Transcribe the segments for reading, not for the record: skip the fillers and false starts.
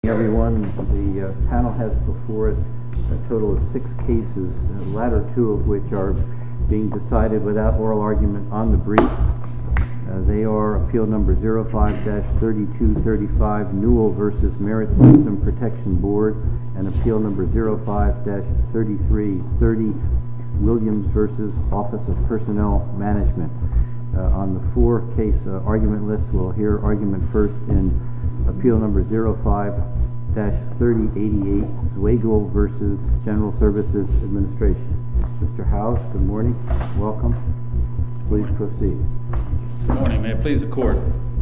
Everyone, the panel has before it a total of 6 cases, the latter 2 of which are being decided without oral argument on the brief. They are Appeal Number 05-3235, Newell v. Merit System Protection Board, and Appeal Number 05-3330, Williams v. Office of Personnel Management. On the 4-case argument list, we'll hear argument first in Appeal Number 05-3088, Zweigel v. General Services Administration. Mr. House, good morning. Welcome. Please proceed. Good morning. May it please the Court.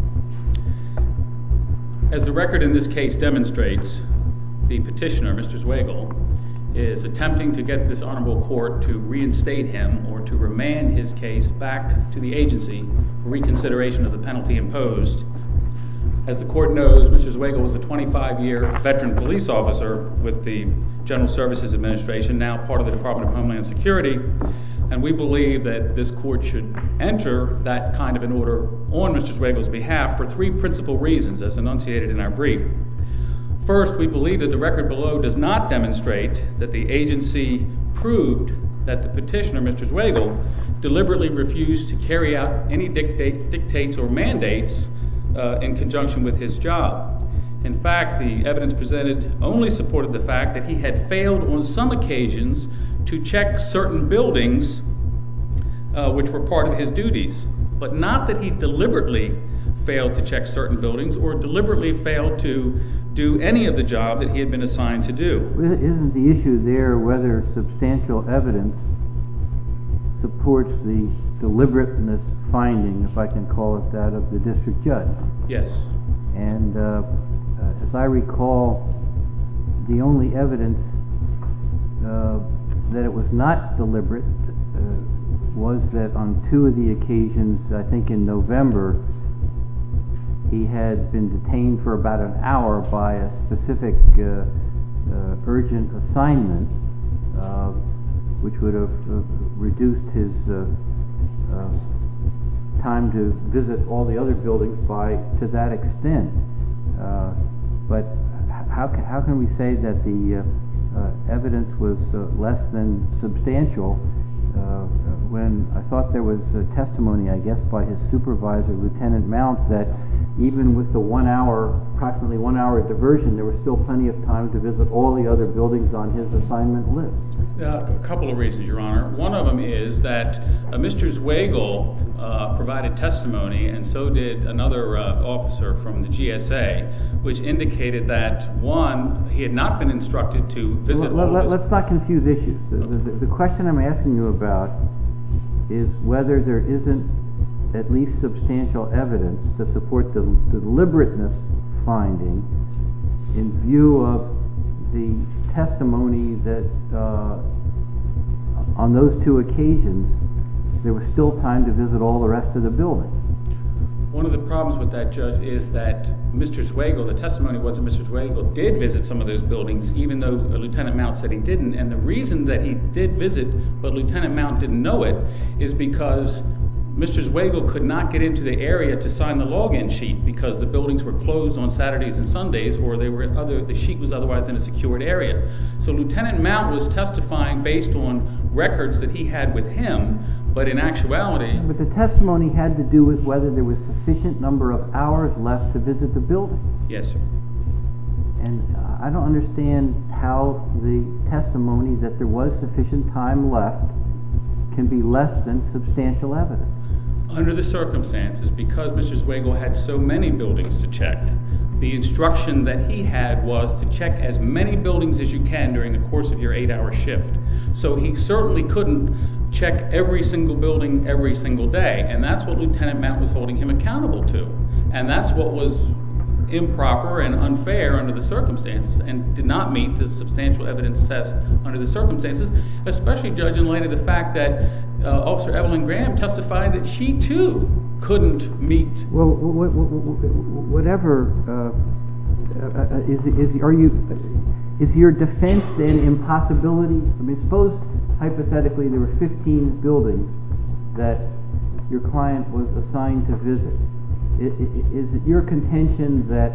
As the record in this case demonstrates, the petitioner, Mr. Zweigel, is attempting to get this honorable court to reinstate him or to remand his case back to the agency for reconsideration of the penalty imposed. As the Court knows, Mr. Zweigel was a 25-year veteran police officer with the General Services Administration, now part of the Department of Homeland Security, and we believe that this Court should enter that kind of an order on Mr. Zweigel's behalf for 3 principal reasons, as enunciated in our brief. First, we believe that the record below does not demonstrate that the agency proved that the petitioner, Mr. Zweigel, deliberately refused to carry out any dictates or mandates in conjunction with his job. In fact, the evidence presented only supported the fact that he had failed on some occasions to check certain buildings which were part of his duties, but not that he deliberately failed to check certain buildings or deliberately failed to do any of the job that he had been assigned to do. Isn't the issue there whether substantial evidence supports the deliberateness finding, if I can call it that, of the district judge? Yes. And as I recall, the only evidence that it was not deliberate was that on 2 of the occasions, I think in November, he had been detained for about an hour by a specific urgent assignment, which would have reduced his time to visit all the other buildings to that extent. But how can we say that the evidence was less than substantial when I thought there was a testimony, I guess, by his supervisor, Lieutenant Mount, that even with the approximately 1 hour diversion, there was still plenty of time to visit all the other buildings on his assignment list? A couple of reasons, Your Honor. One of them is that Mr. Zweigel provided testimony, and so did another officer from the GSA, which indicated that, one, he had not been instructed to visit Let's not confuse issues. The question I'm asking you about is whether there isn't at least substantial evidence to support the deliberateness finding in view of the testimony that on those 2 occasions there was still time to visit all the rest of the buildings. One of the problems with that, Judge, is that Mr. Zweigel, the testimony was that Mr. Zweigel did visit some of those buildings, even though Lieutenant Mount said he didn't. And the reason that he did visit, but Lieutenant Mount didn't know it, is because Mr. Zweigel could not get into the area to sign the login sheet because the buildings were closed on Saturdays and Sundays, or the sheet was otherwise in a secured area. So Lieutenant Mount was testifying based on records that he had with him, but in actuality... But the testimony had to do with whether there was sufficient number of hours left to visit the building. Yes, sir. And I don't understand how the testimony that there was sufficient time left can be less than substantial evidence. Under the circumstances, because Mr. Zweigel had so many buildings to check, the instruction that he had was to check as many buildings as you can during the course of your 8-hour shift. So he certainly couldn't check every single building every single day, and that's what Lieutenant Mount was holding him accountable to. And that's what was improper and unfair under the circumstances and did not meet the substantial evidence test under the circumstances, especially, Judge, in light of the fact that Officer Evelyn Graham testified that she, too, couldn't meet... Well, whatever... Is your defense then impossibility? I mean, suppose, hypothetically, there were 15 buildings that your client was assigned to visit. Is it your contention that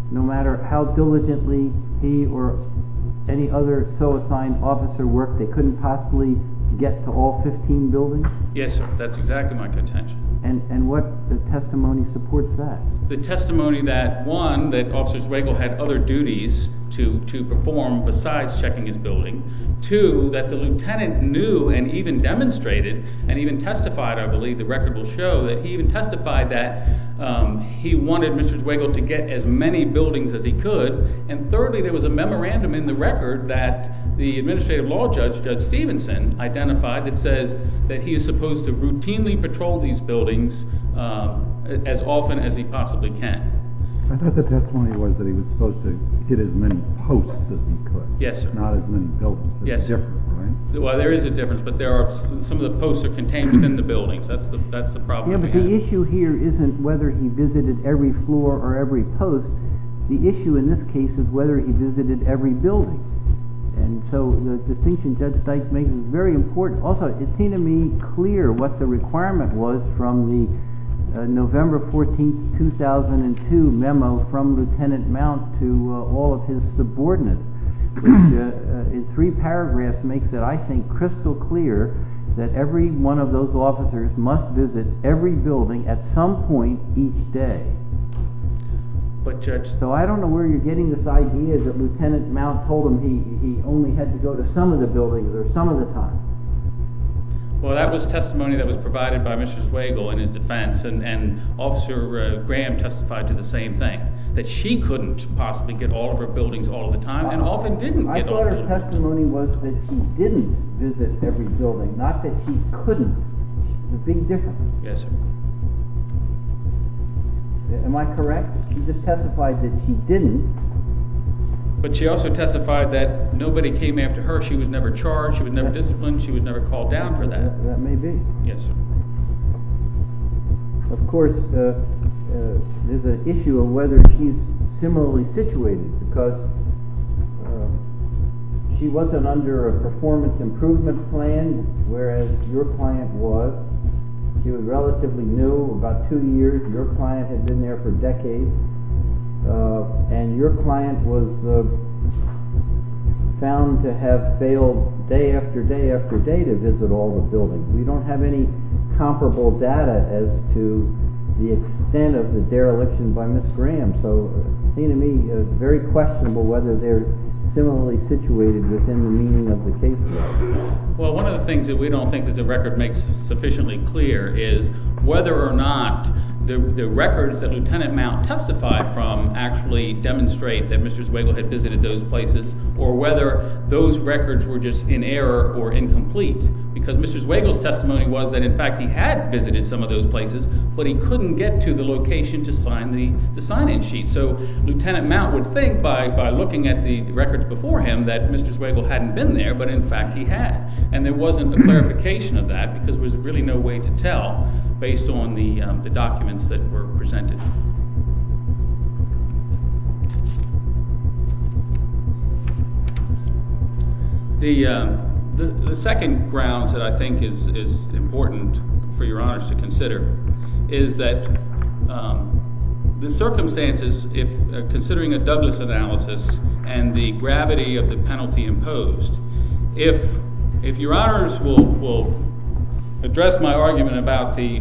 no matter how diligently he or any other so assigned officer worked, they couldn't possibly get to all 15 buildings? Yes, sir. That's exactly my contention. And what testimony supports that? The testimony that, one, that Officer Zwagel had other duties to perform besides checking his building. Two, that the lieutenant knew and even demonstrated and even testified, I believe the record will show, that he even testified that he wanted Mr. Zwagel to get as many buildings as he could. And thirdly, there was a memorandum in the record that the administrative law judge, Judge Stevenson, identified that says that he is supposed to routinely patrol these buildings as often as he possibly can. I thought the testimony was that he was supposed to hit as many posts as he could. Yes, sir. Not as many buildings. That's yes, sir. Different, right? Well, there is a difference, but there are some of the posts are contained within the buildings. That's the problem. Yeah, but the issue here isn't whether he visited every floor or every post. The issue in this case is whether he visited every building. And so the distinction Judge Dykes makes is very important. Also, it seemed to me clear what the requirement was from the November 14th, 2002 memo from Lieutenant Mount to all of his subordinates, which in 3 paragraphs makes it, I think, crystal clear that every one of those officers must visit every building at some point each day. But Judge... So I don't know where you're getting this idea that Lieutenant Mount told him he only had to go to some of the buildings or some of the time. Well, that was testimony that was provided by Mr. Zwagel in his defense, and Officer Graham testified to the same thing, that she couldn't possibly get all of her buildings all of the time, and often didn't get all of her buildings. I thought her testimony was that she didn't visit every building, not that she couldn't. There's a big difference. Yes, sir. Am I correct? She just testified that she didn't. But she also testified that nobody came after her. She was never charged. She was never disciplined. She was never called down for that. That may be. Yes, sir. Of course, there's an issue of whether she's similarly situated, because she wasn't under a performance improvement plan, whereas your client was. She was relatively new, about 2 years. Your client had been there for decades. And your client was found to have failed day after day after day to visit all the buildings. We don't have any comparable data as to the extent of the dereliction by Ms. Graham. So it seemed to me very questionable whether they're similarly situated within the meaning of the case law. Well, one of the things that we don't think that the record makes sufficiently clear is whether or not the records that Lieutenant Mount testified from actually demonstrate that Mr. Zwagel had visited those places, or whether those records were just in error or incomplete. Because Mr. Zwagel's testimony was that, in fact, he had visited some of those places, but he couldn't get to the location to sign the sign-in sheet. So Lieutenant Mount would think, by looking at the records before him, that Mr. Zwagel hadn't been there, but in fact he had. And there wasn't a clarification of that, because there was really no way to tell based on the documents that were presented. The second grounds that I think is important for your honors to consider is that the circumstances, if considering a Douglas analysis and the gravity of the penalty imposed, if your honors will address my argument about the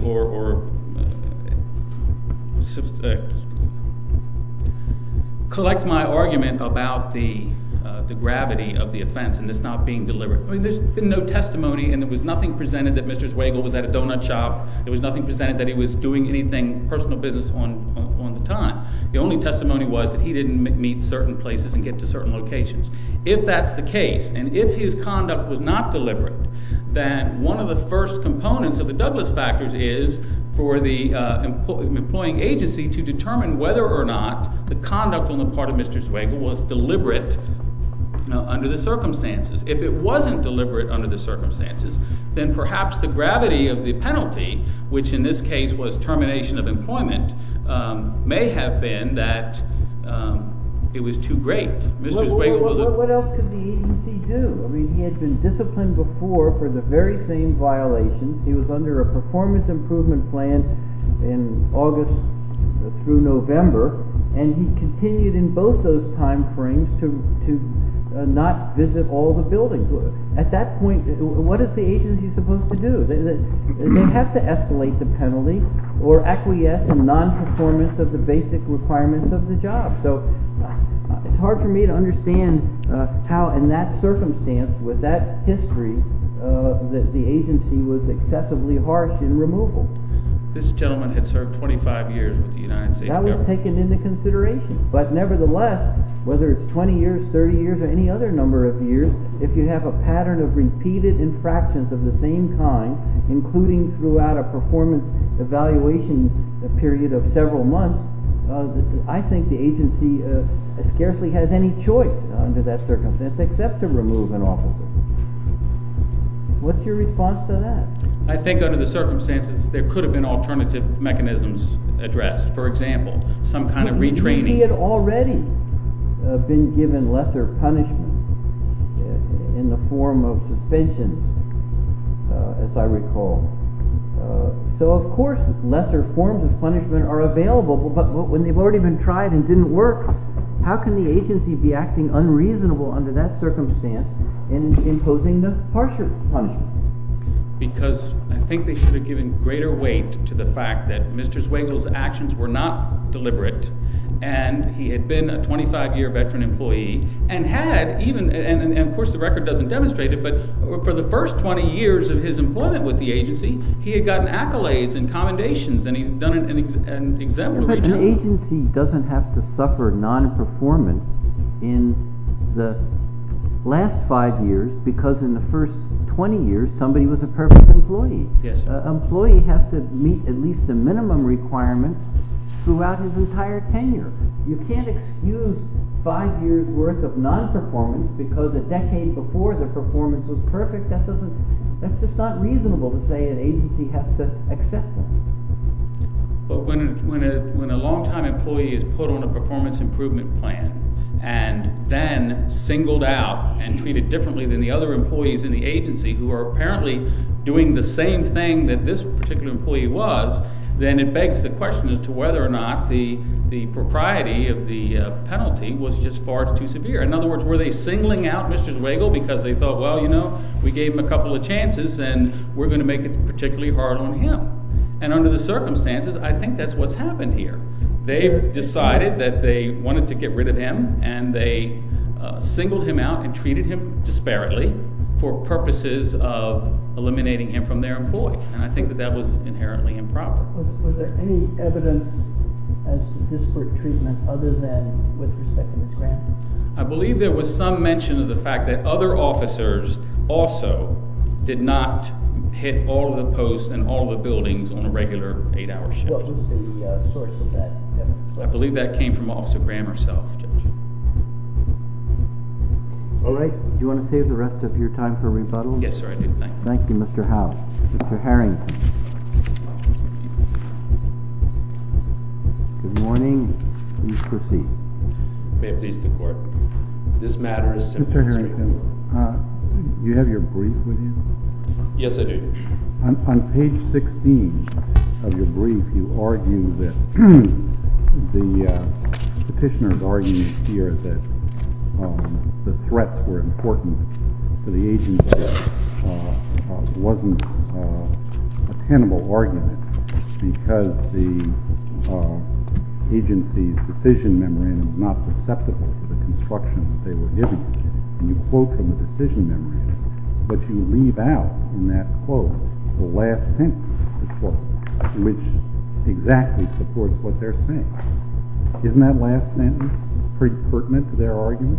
collect my argument about the gravity of the offense and this not being deliberate. I mean, there's been no testimony, and there was nothing presented that Mr. Zwagel was at a donut shop. There was nothing presented that he was doing anything personal business on the time. The only testimony was that he didn't meet certain places and get to certain locations. If that's the case, and if his conduct was not deliberate, then one of the first components of the Douglas factors is for the employing agency to determine whether or not the conduct on the part of Mr. Zwagel was deliberate under the circumstances. If it wasn't deliberate under the circumstances, then perhaps the gravity of the penalty, which in this case was termination of employment, may have been that it was too great. Mr. Zwagel was what else could the agency do? I mean, he had been disciplined before for the very same violations. He was under a performance improvement plan in August through November. and he continued in both those time frames to not visit all the buildings. At that point, what is the agency supposed to do? They have to escalate the penalty or acquiesce in non-performance of the basic requirements of the job. So it's hard for me to understand how, in that circumstance, with that history, the agency was excessively harsh in removal. This gentleman had served 25 years with the United States government. That was taken into consideration. But nevertheless, whether it's 20 years, 30 years, or any other number of years, if you have a pattern of repeated infractions of the same kind, including throughout a performance evaluation period of several months, I think the agency scarcely has any choice under that circumstance except to remove an officer. What's your response to that? I think under the circumstances, there could have been alternative mechanisms addressed. For example, some kind of retraining. He had already been given lesser punishment in the form of suspension, as I recall. So of course lesser forms of punishment are available, but when they've already been tried and didn't work, how can the agency be acting unreasonable under that circumstance in imposing the harsher punishment? Because I think they should have given greater weight to the fact that Mr. Zwegel's actions were not deliberate, and he had been a 25-year veteran employee, and had even, and of course the record doesn't demonstrate it, but for the first 20 years of his employment with the agency, he had gotten accolades and commendations, and he'd done an exemplary job. But an agency doesn't have to suffer non-performance in the last 5 years because in the first 20 years somebody was a perfect employee. Yes, sir. An employee has to meet at least the minimum requirements throughout his entire tenure. You can't excuse 5 years worth of non-performance because a decade before the performance was perfect. That's just not reasonable to say an agency has to accept that. But when a long-time employee is put on a performance improvement plan and then singled out and treated differently than the other employees in the agency who are apparently doing the same thing that this particular employee was, then it begs the question as to whether or not the propriety of the penalty was just far too severe. In other words, were they singling out Mr. Zweigel because they thought, well, you know, we gave him a couple of chances and we're going to make it particularly hard on him? And under the circumstances, I think that's what's happened here. They decided that they wanted to get rid of him, and they singled him out and treated him disparately for purposes of eliminating him from their employ. And I think that was inherently improper. Was there any evidence as to disparate treatment other than with respect to Ms. Grant? I believe there was some mention of the fact that other officers also did not hit all of the posts and all of the buildings on a regular 8-hour shift. What was the source of that evidence? I believe that came from Officer Graham herself, Judge. All right. Do you want to save the rest of your time for rebuttal? Yes, sir, I do. Thank you. Thank you, Mr. House. Mr. Harrington. Good morning. Please proceed. May it please the Court. This matter is simply Mr. Harrington, you have your brief with you? Yes, I do. On page 16 of your brief, you argue that the petitioner's argument here that the threats were important to the agency wasn't a tenable argument because the agency's decision memorandum was not susceptible to the construction that they were giving. And you quote from the decision memorandum, but you leave out in that quote the last sentence of the quote, which exactly supports what they're saying. Isn't that last sentence pretty pertinent to their argument?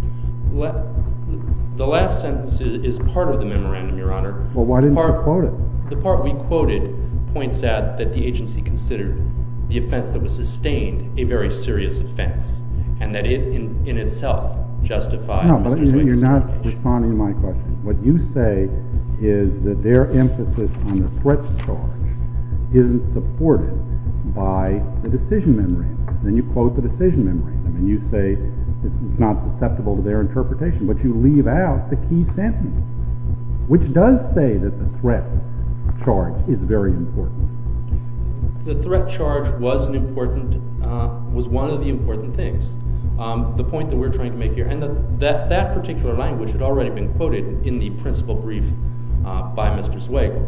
The last sentence is part of the memorandum, Your Honor. Well, why didn't you quote it? The part we quoted points out that the agency considered the offense that was sustained a very serious offense, and that it in itself justified Mr. Zwegel's No, but you're not termination. responding to my question. What you say is that their emphasis on the threats charge isn't supported by the decision memorandum. Then you quote the decision memorandum, and you say it's not susceptible to their interpretation, but you leave out the key sentence, which does say that the threat charge is very important. The threat charge was one of the important things. The point that we're trying to make here, and that particular language had already been quoted in the principal brief by Mr. Zweigel.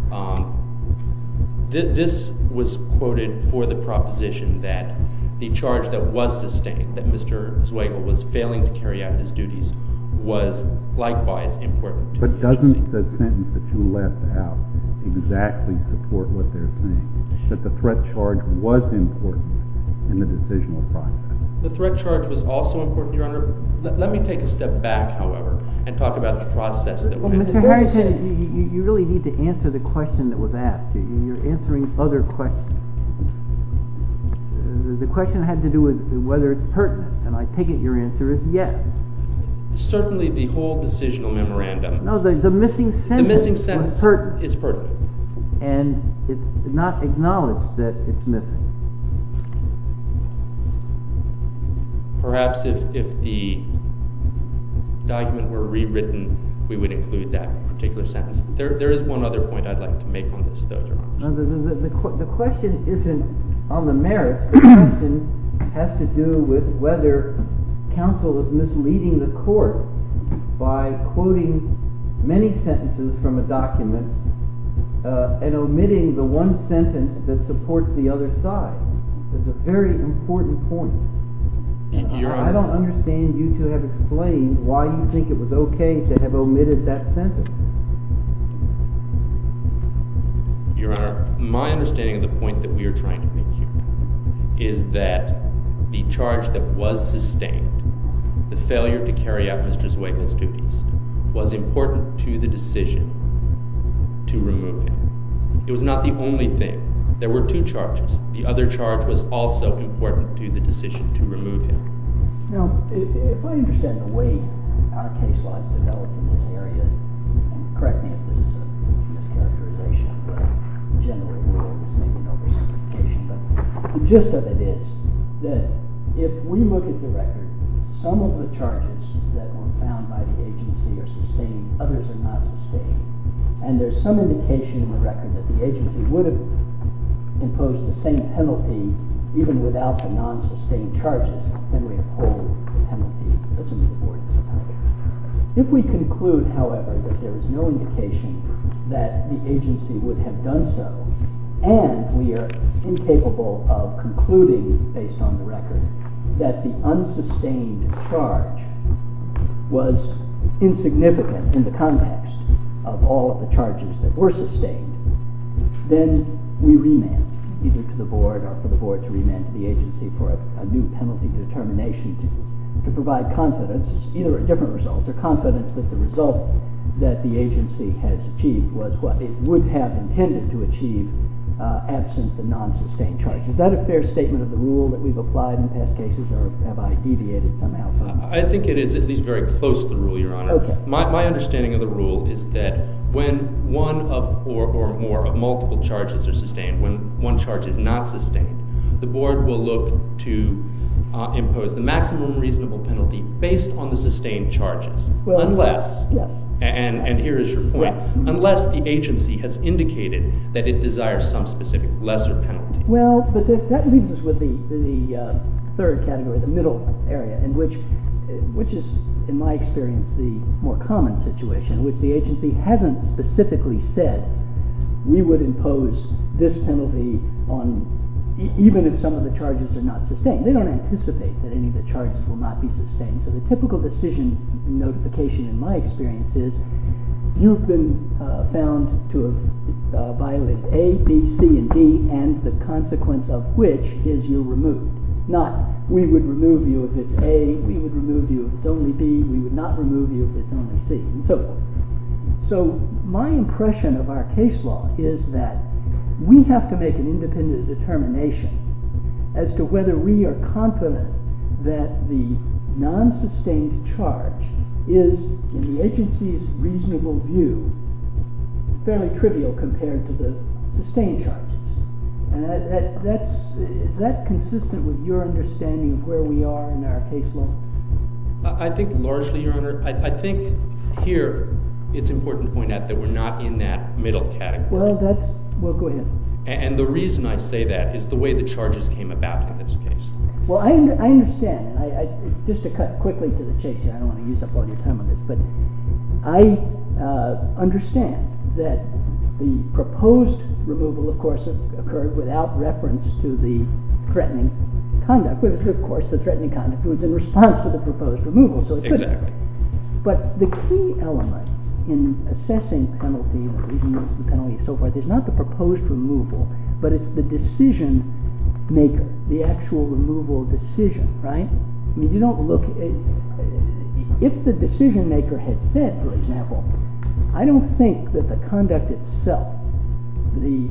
This was quoted for the proposition that the charge that was sustained, that Mr. Zweigel was failing to carry out his duties, was likewise important to the agency. But doesn't the sentence that you left out exactly support what they're saying? That the threat charge was important in the decisional process? The threat charge was also important, Your Honor. Let me take a step back, however, and talk about the process that Well, went Mr. Harrington, you really need to answer the question that was asked. You're answering other questions. The question had to do with whether it's pertinent, and I take it your answer is yes. Certainly the whole decisional memorandum. No, the missing sentence, The missing sentence was pertinent, is pertinent. and it's not acknowledged that it's missing. Perhaps if the document were rewritten, we would include that particular sentence. There is one other point I'd like to make on this, though, Your Honor. No, the question isn't on the merits. The question has to do with whether counsel is misleading the court by quoting many sentences from a document and omitting the one sentence that supports the other side. It's a very important point. Your Honor, I don't understand you to have explained why you think it was okay to have omitted that sentence. Your Honor, my understanding of the point that we are trying to make here is that the charge that was sustained, the failure to carry out Mr. Zweigel's duties, was important to the decision to remove him. It was not the only thing. There were two charges. The other charge was also important to the decision to remove him. Now, if I understand the way our case law is developed in this area, and correct me if this is a mischaracterization of the general rule, this may be an oversimplification, but the gist of it is that if we look at the record, some of the charges that were found by the agency are sustained, others are not sustained. And there's some indication in the record that the agency would have imposed the same penalty even without the non-sustained charges, then we uphold the penalty, assuming the board is entitled. If we conclude, however, that there is no indication that the agency would have done so, and we are incapable of concluding, based on the record, that the unsustained charge was insignificant in the context of all of the charges that were sustained, then we remand, either to the board or for the board to remand to the agency for a new penalty determination to provide confidence, either a different result or confidence that the result that the agency has achieved was what it would have intended to achieve absent the non-sustained charge. Is that a fair statement of the rule that we've applied in past cases, or have I deviated somehow from it? I think it is at least very close to the rule, Your Honor. Okay. My understanding of the rule is that when one of or more of multiple charges are sustained, when one charge is not sustained, the board will look to impose the maximum reasonable penalty based on the sustained charges, unless, yes. and here is your point, unless the agency has indicated that it desires some specific lesser penalty. Well, but that leaves us with the third category, the middle area, in which is, in my experience, the more common situation, in which the agency hasn't specifically said we would impose this penalty on even if some of the charges are not sustained. They don't anticipate that any of the charges will not be sustained. So the typical decision notification in my experience is you've been found to have violated A, B, C, and D, and the consequence of which is you're removed. Not, we would remove you if it's A, we would remove you if it's only B, we would not remove you if it's only C, and so forth. So my impression of our case law is that we have to make an independent determination as to whether we are confident that the non-sustained charge is, in the agency's reasonable view, fairly trivial compared to the sustained charges. And is that consistent with your understanding of where we are in our case law? I think largely, Your Honor. I think here it's important to point out that we're not in that middle category. Well, go ahead. And the reason I say that is the way the charges came about in this case. Well, I understand, and I just to cut quickly to the chase here, I don't want to use up all your time on this, but I understand that the proposed removal, of course, occurred without reference to the threatening conduct, because, of course, the threatening conduct was in response to the proposed removal, so it couldn't. Exactly. But the key element in assessing penalty, the reason this is the penalty and so forth, is not the proposed removal, but it's the decision maker, the actual removal decision, right? I mean, you don't look at, if the decision maker had said, for example, I don't think that the conduct itself, the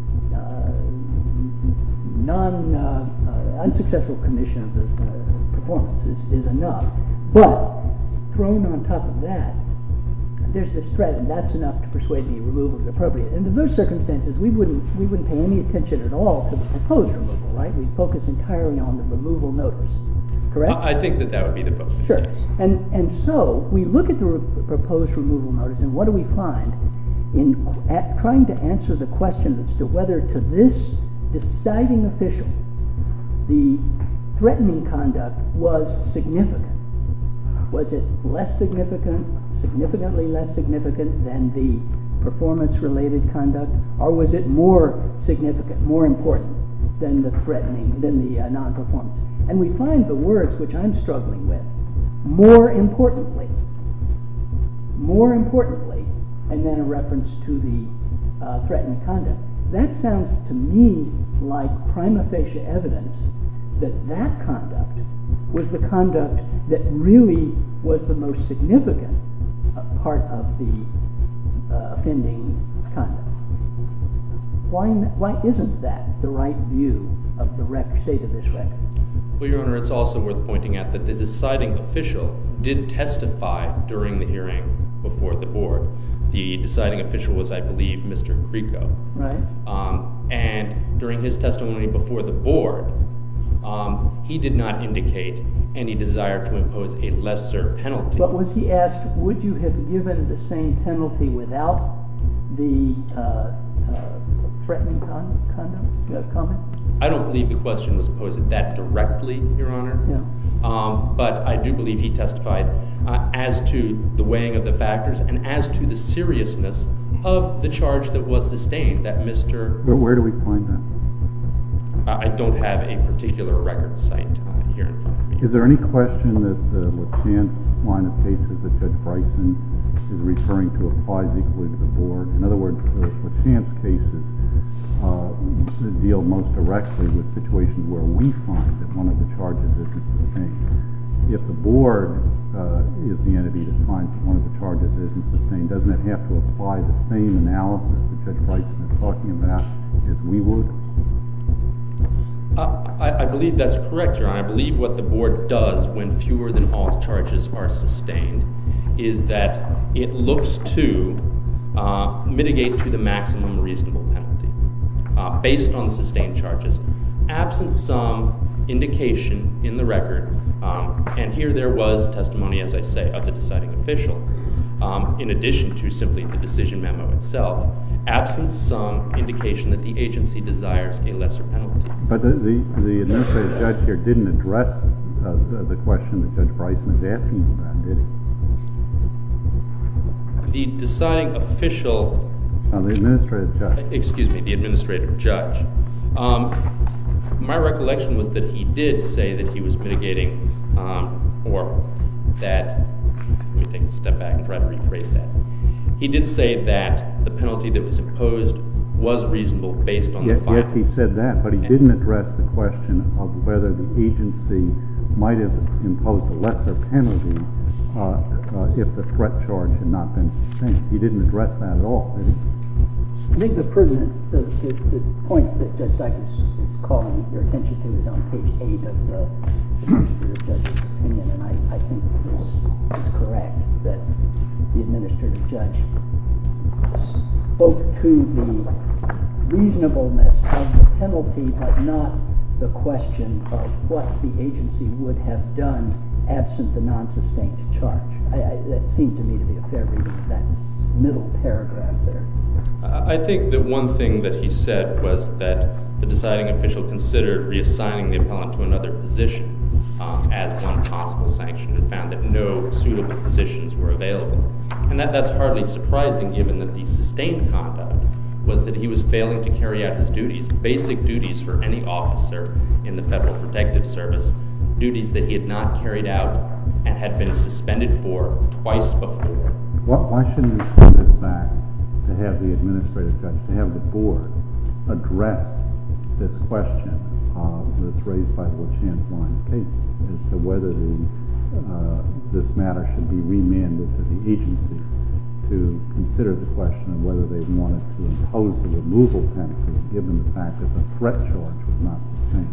unsuccessful commission of the performance is enough, but thrown on top of that, there's this threat, and that's enough to persuade me removal is appropriate. And in those circumstances, we wouldn't pay any attention at all to the proposed removal, right? We'd focus entirely on the removal notice, correct? I think that would be the focus. Sure. Yes. And so we look at the proposed removal notice, and what do we find in trying to answer the question as to whether to this deciding official the threatening conduct was significant? Was it less significant, significantly less significant than the performance-related conduct, or was it more significant, more important than the threatening, than the non-performance? And we find the words which I'm struggling with, more importantly, and then a reference to the threatening conduct. That sounds to me like prima facie evidence that that conduct was the conduct that really was the most significant part of the offending conduct. Why isn't that the right view of the state of this record? Well, Your Honor, it's also worth pointing out that the deciding official did testify during the hearing before the board. The deciding official was, I believe, Mr. Grieco. Right. And during his testimony before the board, he did not indicate any desire to impose a lesser penalty. But was he asked, would you have given the same penalty without the threatening comment? I don't believe the question was posed that directly, Your Honor. Yeah. But I do believe he testified as to the weighing of the factors and as to the seriousness of the charge that was sustained, that Mr. Where do we find that? I don't have a particular record site here in front of me. Is there any question that the LaChance line of cases that Judge Bryson is referring to applies equally to the board? In other words, the LaChance cases deal most directly with situations where we find that one of the charges isn't sustained. If the board is the entity that finds that one of the charges isn't sustained, doesn't it have to apply the same analysis that Judge Bryson is talking about as we would? I believe that's correct, Your Honor. I believe what the board does when fewer than all charges are sustained is that it looks to mitigate to the maximum reasonable penalty based on the sustained charges, absent some indication in the record, and here there was testimony, as I say, of the deciding official, in addition to simply the decision memo itself, absent some indication that the agency desires a lesser penalty. But the administrative judge here didn't address the question that Judge Bryson is asking about, did he? The deciding official... the administrative judge. Excuse me, the administrative judge. My recollection was that he did say that he was mitigating, or that... Let me take a step back and try to rephrase that. He did say that the penalty that was imposed was reasonable based on the findings. Yes, he said that, but he didn't address the question of whether the agency might have imposed a lesser penalty if the threat charge had not been sustained. He didn't address that at all, did he? I think the pertinent, the point that Judge Dykes is calling your attention to is on page 8 of the administrative judge's opinion, and I think this is correct, that the administrative judge spoke to the reasonableness of the penalty, but not the question of what the agency would have done absent the non-sustained charge. That seemed to me to be a fair reading of that middle paragraph there. I think that one thing that he said was that the deciding official considered reassigning the appellant to another position as one possible sanction and found that no suitable positions were available. And that's hardly surprising given that the sustained conduct was that he was failing to carry out his duties, basic duties for any officer in the Federal Protective Service, duties that he had not carried out and had been suspended for twice before. Why shouldn't we send this back to have the administrative judge, to have the board address this question that's raised by the LeChan's line of cases as to whether this matter should be remanded to the agency to consider the question of whether they wanted to impose the removal penalty given the fact that the threat charge was not sustained?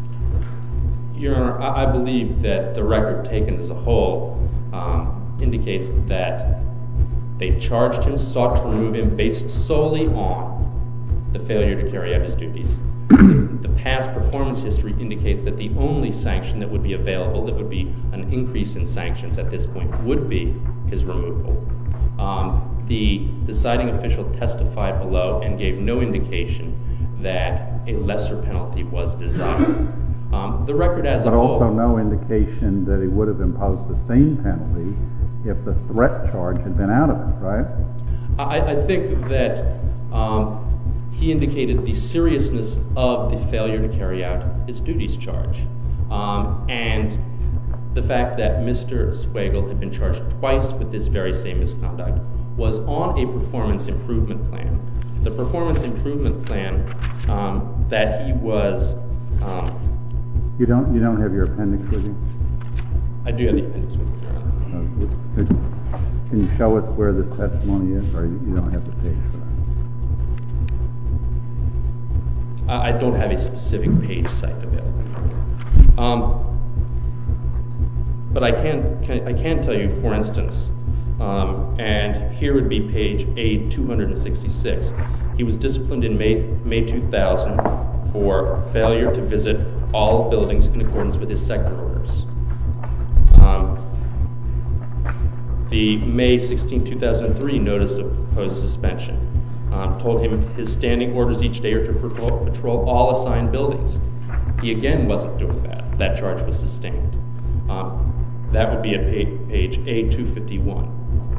Your Honor, I believe that the record taken as a whole indicates that they charged him, sought to remove him based solely on the failure to carry out his duties. The past performance history indicates that the only sanction that would be available, that would be an increase in sanctions at this point, would be his removal. The deciding official testified below and gave no indication that a lesser penalty was desired. The record as a whole... But also no indication that he would have imposed the same penalty if the threat charge had been out of it, right? I think that he indicated the seriousness of the failure to carry out his duties charge. And the fact that Mr. Swagel had been charged twice with this very same misconduct was on a performance improvement plan. The performance improvement plan that he was... You don't have your appendix with you? I do have the appendix with me, Your Honor. Can you show us where this testimony is, or you don't have the page for that? I don't have a specific page site available. But I can tell you, for instance, and here would be page A266. He was disciplined in May 2000 for failure to visit all buildings in accordance with his sector orders. The May 16, 2003 notice of proposed suspension told him his standing orders each day are to patrol all assigned buildings. He again wasn't doing that. That charge was sustained. That would be at page A251.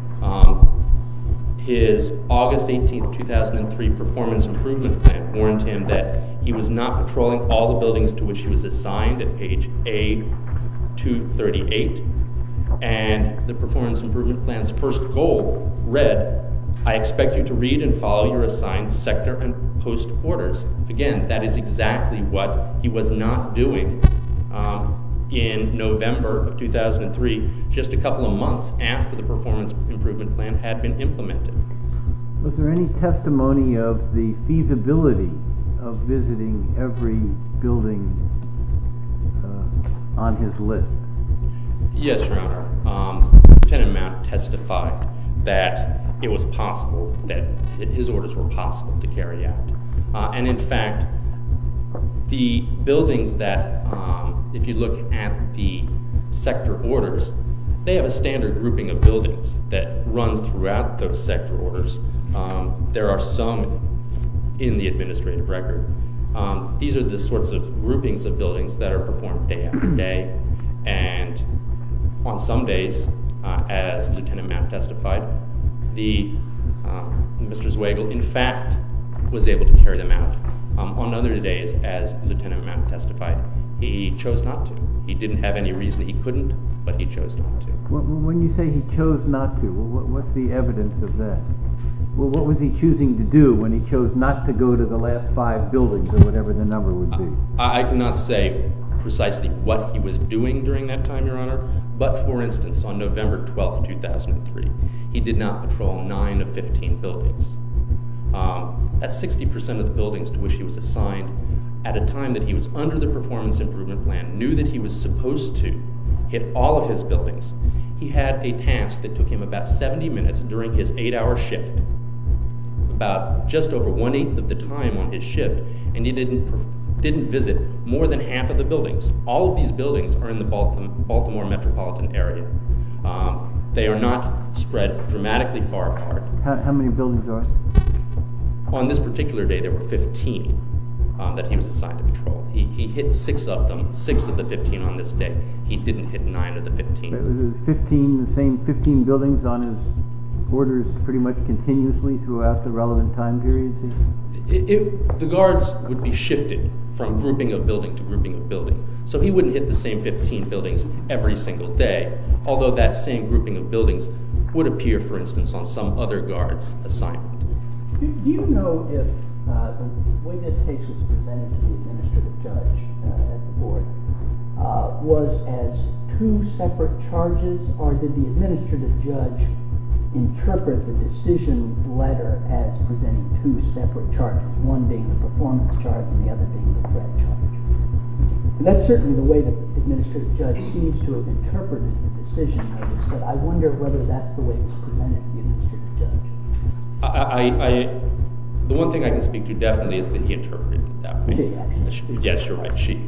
His August 18, 2003 performance improvement plan warned him that he was not patrolling all the buildings to which he was assigned at page A238. And the performance improvement plan's first goal read, I expect you to read and follow your assigned sector and post orders. Again, that is exactly what he was not doing in November of 2003, just a couple of months after the performance improvement plan had been implemented. Was there any testimony of the feasibility of visiting every building on his list? Yes, Your Honor. Lieutenant Mount testified that it was possible, that his orders were possible to carry out. And in fact, the buildings that, if you look at the sector orders, they have a standard grouping of buildings that runs throughout those sector orders. There are some in the administrative record. These are the sorts of groupings of buildings that are performed day after day. And on some days, as Lieutenant Mount testified, Mr. Swagel, in fact, was able to carry them out. On other days, as Lieutenant Mount testified, he chose not to. He didn't have any reason he couldn't, but he chose not to. When you say he chose not to, what's the evidence of that? Well, what was he choosing to do when he chose not to go to the last 5 buildings or whatever the number would be? I cannot say precisely what he was doing during that time, Your Honor, but for instance, on November 12, 2003, he did not patrol 9 of 15 buildings. That's 60% of the buildings to which he was assigned at a time that he was under the performance improvement plan, knew that he was supposed to hit all of his buildings. He had a task that took him about 70 minutes during his 8-hour shift, about just over 1/8 of the time on his shift, and he didn't visit more than half of the buildings. All of these buildings are in the Baltimore metropolitan area. They are not spread dramatically far apart. How many buildings are there? On this particular day, there were 15 that he was assigned to patrol. He hit 6 of them, 6 of the 15 on this day. He didn't hit 9 of the 15. Was it 15, the same 15 buildings on his orders pretty much continuously throughout the relevant time periods? The guards would be shifted from grouping of building to grouping of building. So he wouldn't hit the same 15 buildings every single day, although that same grouping of buildings would appear, for instance, on some other guard's assignment. Do you know if the way this case was presented to the administrative judge at the board was as 2 separate charges, or did the administrative judge interpret the decision letter as presenting 2 separate charges, one being the performance charge and the other being the threat charge? And that's certainly the way the administrative judge seems to have interpreted the decision notice, but I wonder whether that's the way it was presented to the administrative judge. The one thing I can speak to definitely is that he interpreted it that way. She, actually. Yes, you're right, she.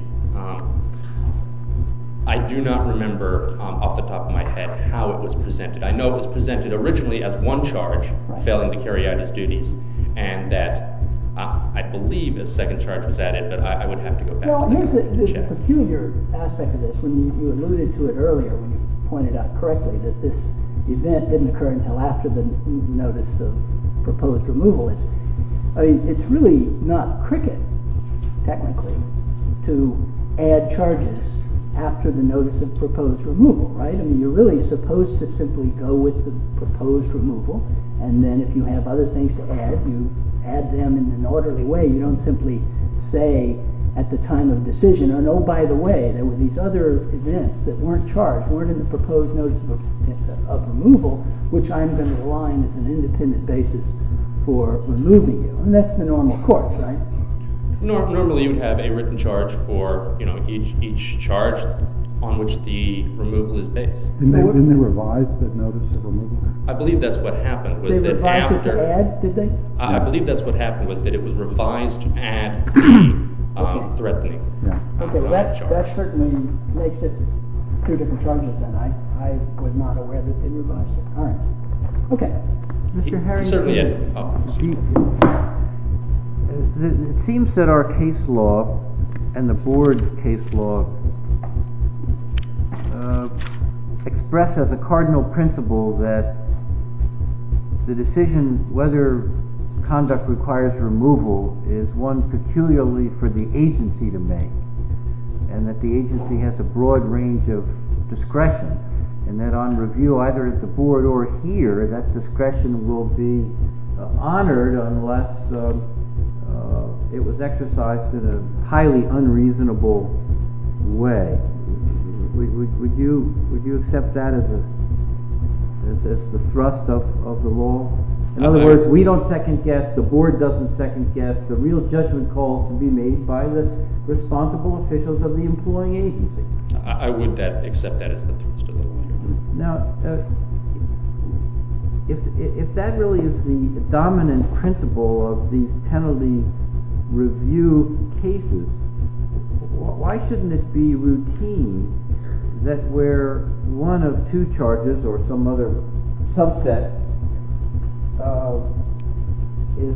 I do not remember off the top of my head how it was presented. I know it was presented originally as one charge, right, failing to carry out his duties, and that I believe a second charge was added, but I would have to go back Well, here's and the check. peculiar aspect of this. When you alluded to it earlier, when you pointed out correctly that this event didn't occur until after the notice of proposed removal. It's really not cricket, technically, to add charges after the notice of proposed removal, right? I mean, you're really supposed to simply go with the proposed removal, and then if you have other things to add, you add them in an orderly way. You don't simply say at the time of decision, oh, by the way, there were these other events that weren't charged, weren't in the proposed notice of removal, which I'm going to rely on as an independent basis for removing you. And that's the normal course, right? Normally, you would have a written charge for each charge on which the removal is based. Didn't they revise that notice of removal? I believe that's what happened. Was they that revised after? It to add, did they? I believe that's what happened. Was that it was revised to add the threatening. Yeah. Okay, well, that charge. certainly makes it two different charges. Then I was not aware that they revised it. All right. Okay. Mr. Harrington, He certainly had. Oh, excuse me. it seems that our case law and the board's case law express as a cardinal principle that the decision whether conduct requires removal is one peculiarly for the agency to make, and that the agency has a broad range of discretion, and that on review either at the board or here, that discretion will be honored unless it was exercised in a highly unreasonable way. Would you accept that as the thrust of the law? In other words, we don't second guess, the board doesn't second guess, the real judgment calls to be made by the responsible officials of the employing agency. I would accept that as the thrust of the law. Now, if that really is the dominant principle of these penalty review cases, why shouldn't it be routine that where one of two charges or some other subset is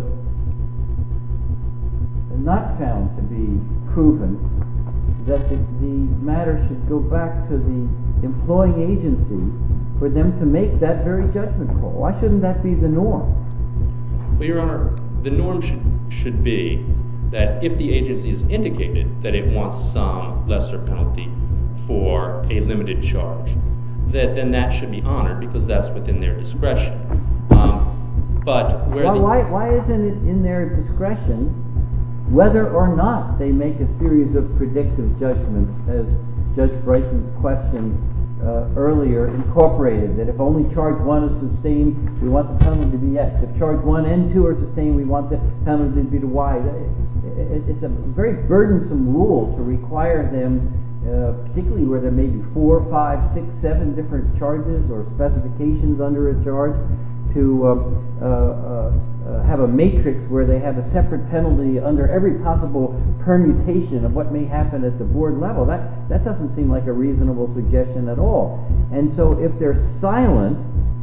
not found to be proven, that the matter should go back to the employing agency for them to make that very judgment call? Why shouldn't that be the norm? Well, Your Honor, the norm should be that if the agency has indicated that it wants some lesser penalty for a limited charge, then that should be honored because that's within their discretion. But where why isn't it in their discretion whether or not they make a series of predictive judgments, as Judge Bryson's question earlier incorporated, that if only charge 1 is sustained, we want the penalty to be X. If charge 1 and 2 are sustained, we want the penalty to be to Y. It's a very burdensome rule to require them, particularly where there may be 4, 5, 6, 7 different charges or specifications under a charge, to have a matrix where they have a separate penalty under every possible permutation of what may happen at the board level. That doesn't seem like a reasonable suggestion at all. And so if they're silent,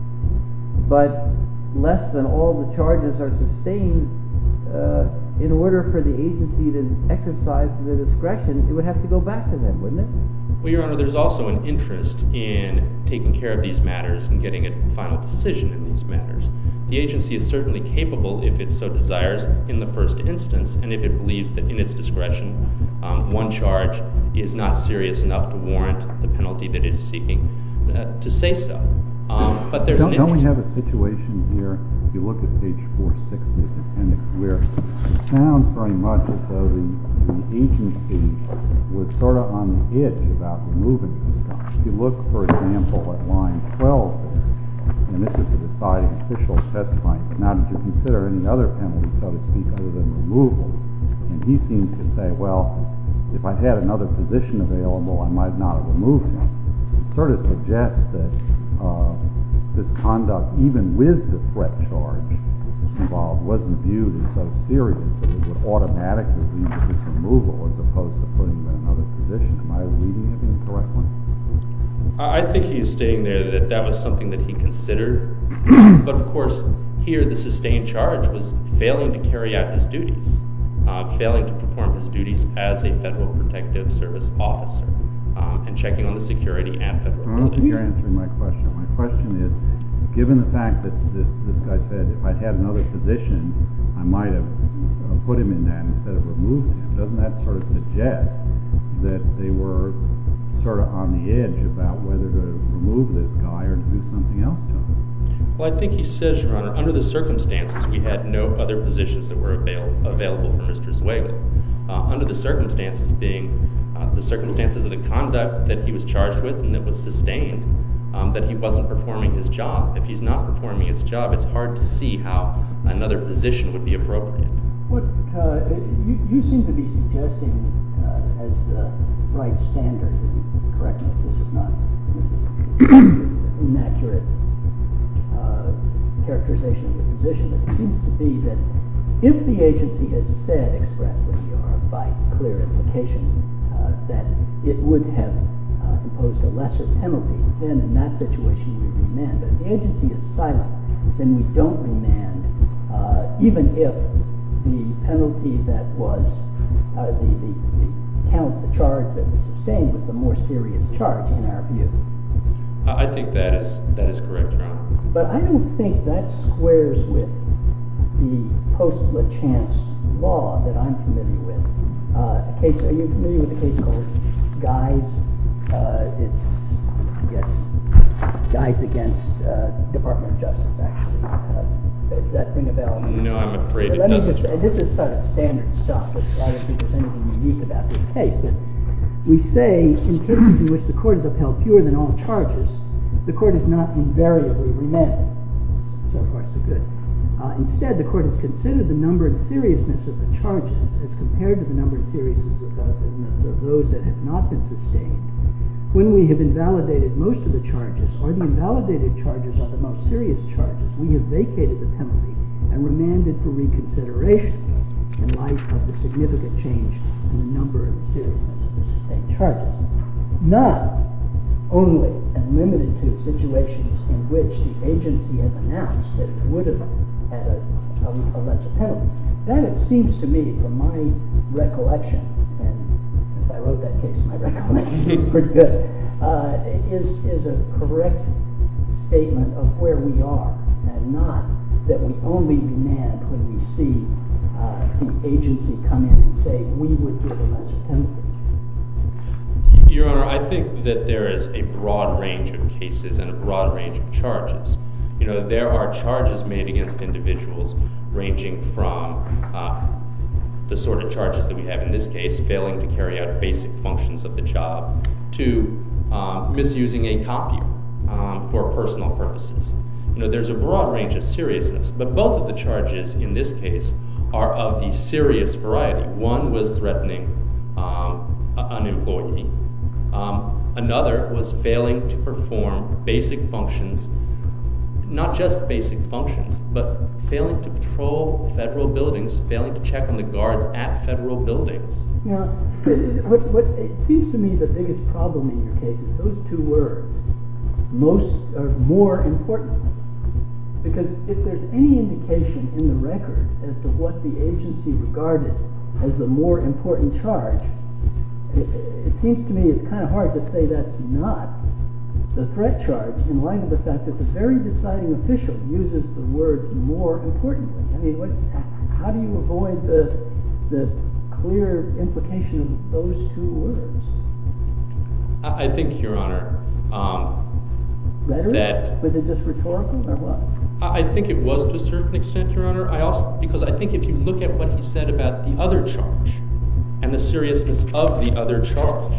but less than all the charges are sustained, in order for the agency to exercise the discretion, it would have to go back to them, wouldn't it? Well, Your Honor, there's also an interest in taking care of these matters and getting a final decision in these matters. The agency is certainly capable, if it so desires, in the first instance, and if it believes that in its discretion one charge is not serious enough to warrant the penalty that it is seeking, to say so. But there's an interest. Don't we have a situation here, if you look at page 460 of the appendix, where it sounds very much as though the agency was sort of on the edge about removing this guy. If you look, for example, at line 12 there, and this is the deciding official testifying, now did you consider any other penalty, so to speak, other than removal? And he seems to say, well, if I had another position available, I might not have removed him. It sort of suggests that this conduct, even with the threat charge involved, wasn't viewed as so serious that it would automatically lead to his removal as opposed to putting him in another position. Am I reading it incorrectly? I think he is stating there that that was something that he considered. But of course, here the sustained charge was failing to carry out his duties, failing to perform his duties as a Federal Protective Service officer, and checking on the security at federal I don't think buildings. you're answering my question. My question is, given the fact that this guy said, if I had another position, I might have put him in that instead of removed him, doesn't that sort of suggest that they were sort of on the edge about whether to remove this guy or to do something else to him? Well, I think he says, Your Honor, under the circumstances, we had no other positions that were available for Mr. Zweigel. Under the circumstances being the circumstances of the conduct that he was charged with and that was sustained, that he wasn't performing his job. If he's not performing his job, it's hard to see how another position would be appropriate. What you seem to be suggesting as the right standard, and correct me if this is inaccurate characterization of the position, but it seems to be that if the agency has said expressly or by clear implication that it would have imposed a lesser penalty, then in that situation we remand. But if the agency is silent, then we don't remand, even if the penalty that was the charge that was sustained was the more serious charge in our view. I think that is correct, Your Honor. But I don't think that squares with the post-LaChance law that I'm familiar with. Are you familiar with a case called Guys? It's, I guess, Guys against Department of Justice, actually. Does that ring a bell? No, I'm afraid it doesn't. This is sort of standard stuff, but I don't think there's anything unique about this case. But we say, in cases in which the court has upheld fewer than all charges, the court is not invariably remanded. So far, so good. Instead, the court has considered the number and seriousness of the charges as compared to the number and seriousness of those that have not been sustained. When we have invalidated most of the charges, or the invalidated charges are the most serious charges, we have vacated the penalty and remanded for reconsideration in light of the significant change in the number and the seriousness of the sustained charges. Not only and limited to situations in which the agency has announced that it would have had a lesser penalty. That, it seems to me, from my recollection, and since I wrote that case, my recollection is pretty good, is a correct statement of where we are, and not that we only remand when we see the agency come in and say we would give a lesser penalty. Your Honor, I think that there is a broad range of cases and a broad range of charges. You know, there are charges made against individuals ranging from the sort of charges that we have in this case, failing to carry out basic functions of the job, to misusing a copier for personal purposes. You know, there's a broad range of seriousness, but both of the charges in this case are of the serious variety. One was threatening an employee. Another was failing to perform basic functions not just basic functions, but failing to patrol federal buildings, failing to check on the guards at federal buildings. Now, what it seems to me the biggest problem in your case is those two words, most or more important. Because if there's any indication in the record as to what the agency regarded as the more important charge, it seems to me it's kind of hard to say that's not the threat charge in light of the fact that the very deciding official uses the words more importantly. I mean, how do you avoid the clear implication of those two words? I think, Your Honor, Rhetoric? Was it just rhetorical or what? I think it was to a certain extent, Your Honor. Because I think if you look at what he said about the other charge and the seriousness of the other charge,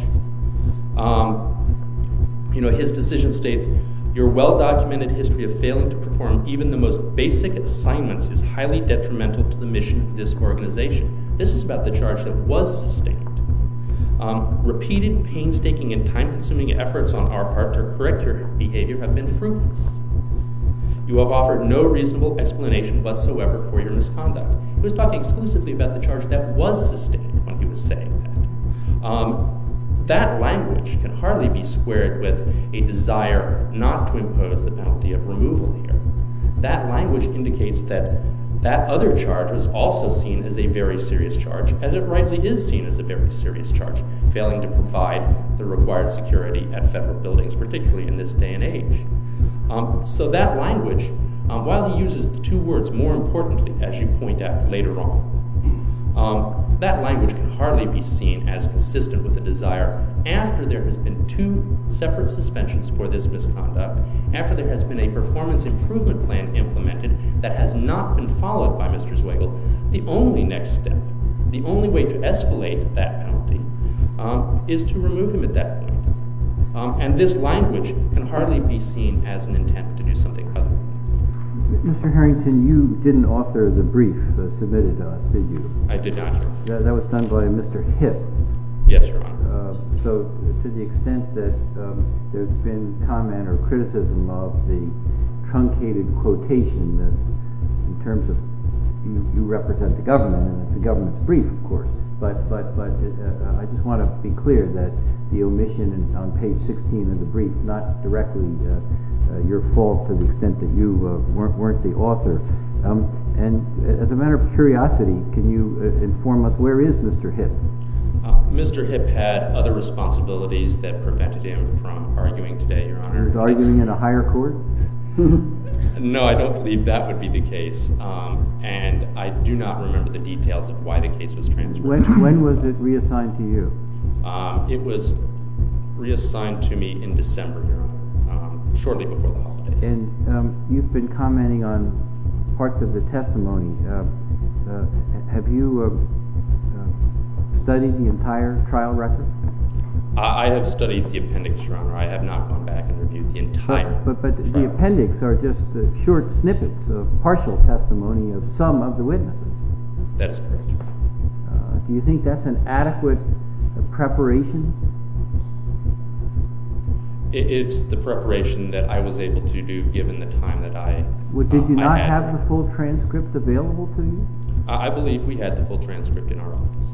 his decision states, your well-documented history of failing to perform even the most basic assignments is highly detrimental to the mission of this organization. This is about the charge that was sustained. Repeated, painstaking, and time-consuming efforts on our part to correct your behavior have been fruitless. You have offered no reasonable explanation whatsoever for your misconduct. He was talking exclusively about the charge that was sustained when he was saying that. That language can hardly be squared with a desire not to impose the penalty of removal here. That language indicates that that other charge was also seen as a very serious charge, as it rightly is seen as a very serious charge, failing to provide the required security at federal buildings, particularly in this day and age. So that language, while he uses the two words more importantly, as you point out later on, that language can hardly be seen as consistent with the desire after there has been two separate suspensions for this misconduct, after there has been a performance improvement plan implemented that has not been followed by Mr. Zweigel. The only next step, the only way to escalate that penalty is to remove him at that point. And this language can hardly be seen as an intent to do something other. Mr. Harrington, you didn't author the brief submitted to us, did you? I did not, Your Honor. That was done by Mr. Hipp. Yes, Your Honor. So to the extent that there's been comment or criticism of the truncated quotation in terms of you represent the government, and it's the government's brief, of course, but I just want to be clear that the omission on page 16 of the brief, not directly your fault to the extent that you weren't the author. And as a matter of curiosity, can you inform us, where is Mr. Hipp? Mr. Hipp had other responsibilities that prevented him from arguing today, Your Honor. He was arguing in a higher court? No, I don't believe that would be the case. And I do not remember the details of why the case was transferred. When was it reassigned to you? It was reassigned to me in December, Your Honor, shortly before the holidays. And you've been commenting on parts of the testimony. Have you studied the entire trial record? I have studied the appendix, Your Honor. I have not gone back and reviewed the entire But the appendix are just short snippets of partial testimony of some of the witnesses. That is correct. Do you think that's an adequate preparation? It's the preparation that I was able to do given the time that I Did you not have the full transcript available to you? I believe we had the full transcript in our office.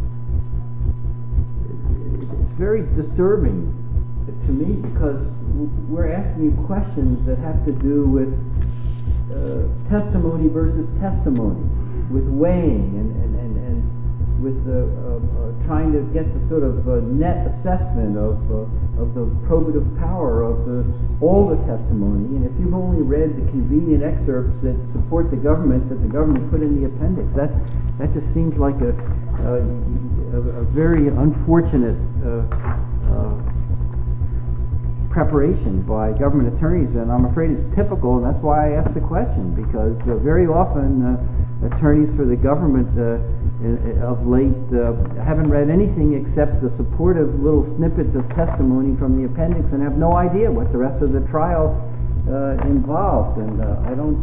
It's very disturbing to me because we're asking you questions that have to do with testimony versus testimony, with weighing and with trying to get the sort of net assessment of the probative power of all the testimony. And if you've only read the convenient excerpts that support the government that the government put in the appendix, that just seems like a very unfortunate preparation by government attorneys, and I'm afraid it's typical, and that's why I asked the question, because very often attorneys for the government of late haven't read anything except the supportive little snippets of testimony from the appendix and have no idea what the rest of the trial involved. And I don't.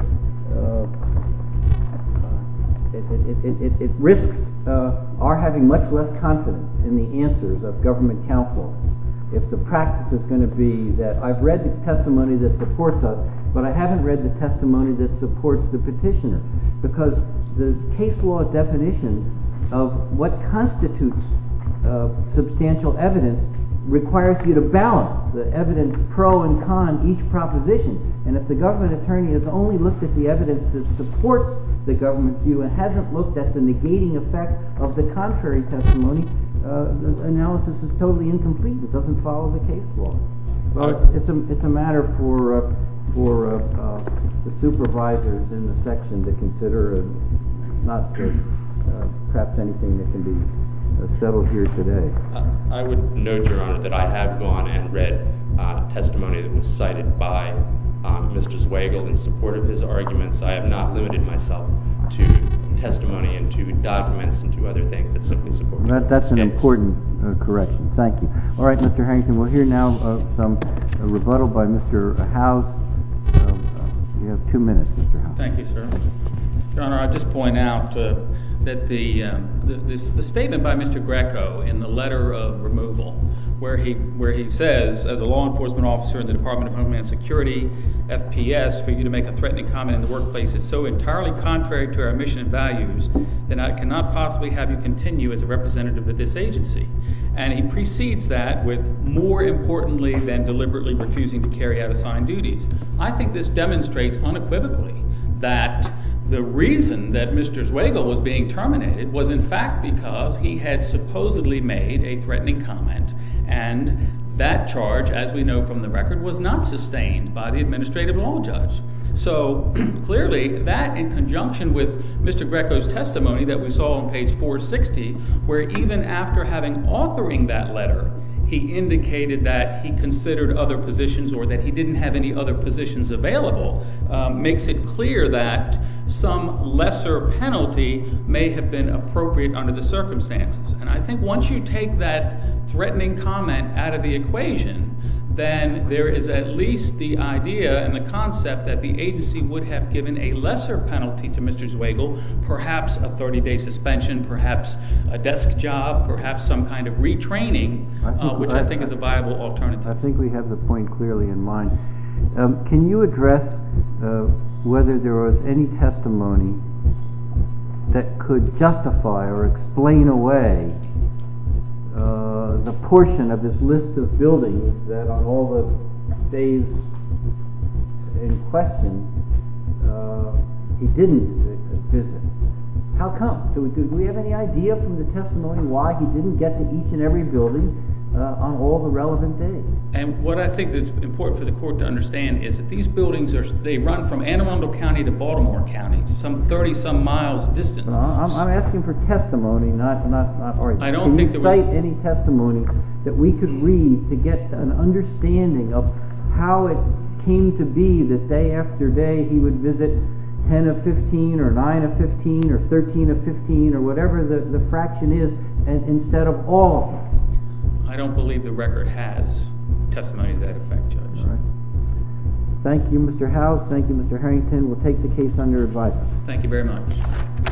It risks our having much less confidence in the answers of government counsel if the practice is going to be that I've read the testimony that supports us, but I haven't read the testimony that supports the petitioner, because the case law definition of what constitutes substantial evidence requires you to balance the evidence pro and con each proposition. And if the government attorney has only looked at the evidence that supports the government's view and hasn't looked at the negating effect of the contrary testimony, the analysis is totally incomplete. It doesn't follow the case law. Well, it's a matter for the supervisors in the section to consider, not perhaps anything that can be settled here today. I would note, Your Honor, that I have gone and read testimony that was cited by Mr. Zweigel in support of his arguments. I have not limited myself to testimony and to documents and to other things that simply support the That's an case. important correction. Thank you. All right, Mr. Harrington, we'll hear now some rebuttal by Mr. House. You have 2 minutes, Mr. House. Thank you, sir. Your Honor, I'll just point out that the statement by Mr. Greco in the letter of removal, where he says, as a law enforcement officer in the Department of Homeland Security, FPS, for you to make a threatening comment in the workplace is so entirely contrary to our mission and values that I cannot possibly have you continue as a representative of this agency. And he precedes that with, more importantly than deliberately refusing to carry out assigned duties. I think this demonstrates unequivocally that the reason that Mr. Zweigel was being terminated was in fact because he had supposedly made a threatening comment, and that charge, as we know from the record, was not sustained by the administrative law judge. So clearly that, in conjunction with Mr. Greco's testimony that we saw on page 460, where even after authoring that letter, he indicated that he considered other positions or that he didn't have any other positions available, makes it clear that some lesser penalty may have been appropriate under the circumstances. And I think once you take that threatening comment out of the equation, then there is at least the idea and the concept that the agency would have given a lesser penalty to Mr. Zweigel, perhaps a 30-day suspension, perhaps a desk job, perhaps some kind of retraining, which I think is a viable alternative. I think we have the point clearly in mind. Can you address whether there was any testimony that could justify or explain away the portion of this list of buildings that on all the days in question he didn't visit? How come? Do we have any idea from the testimony why he didn't get to each and every building on all the relevant days? And what I think that's important for the court to understand is that these buildings they run from Anne Arundel County to Baltimore County, some 30-some miles distance. I'm asking for testimony, not argument. I don't think there was... Can you cite any testimony that we could read to get an understanding of how it came to be that day after day he would visit 10 of 15 or 9 of 15 or 13 of 15 or whatever the fraction is, and instead of all of them? I don't believe the record has testimony to that effect, Judge. All right. Thank you, Mr. House. Thank you, Mr. Harrington. We'll take the case under advisement. Thank you very much.